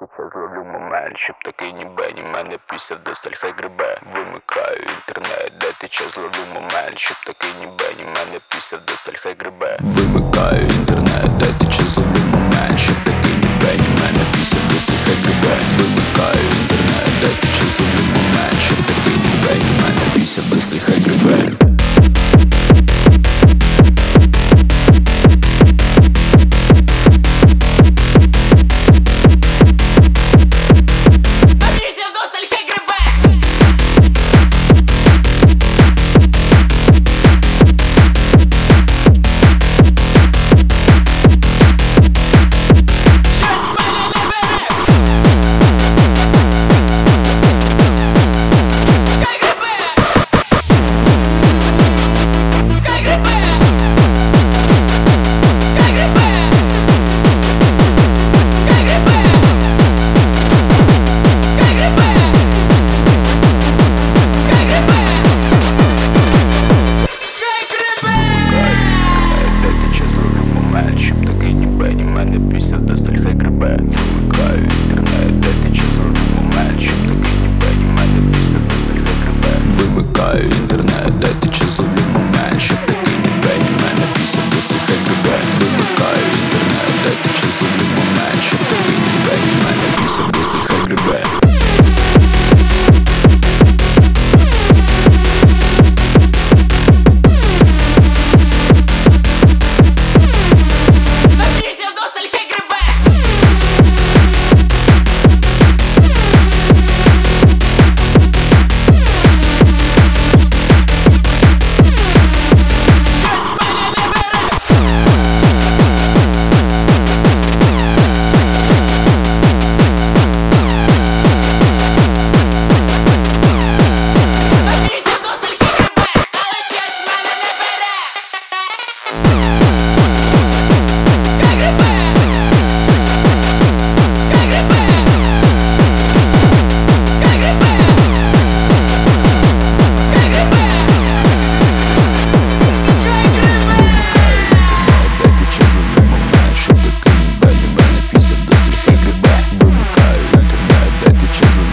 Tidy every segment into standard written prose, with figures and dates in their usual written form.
Це зловлю момент, щоб такий ні мене після вдосталь хай грибе. Вимикаю інтернет, де тече зловлю момент, щоб такий ні мене після вдосталь хай грибе. Вимикаю інтернет, де тече зловлю момент, щоб такий ні мене після вдосталь хай грибе. Вимикаю інтернет, де тече зловлю момент, щоб такий ні мене після вдосталь хай грибе. Щоб такий ні мене після вдосталь хай грибе. Вимикаю інтернет, де тече зловлю момент, щоб такий ні мене після вдосталь хай грибе. Вимикаю інтернет, де тече зловлю момент, щоб такий ні мене після вдосталь хай грибе. Вимикаю інтернет, де тече зловлю момент, щоб такий ні мене після вдосталь хай грибе.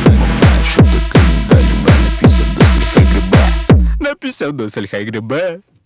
Після вдосталь хай грибе.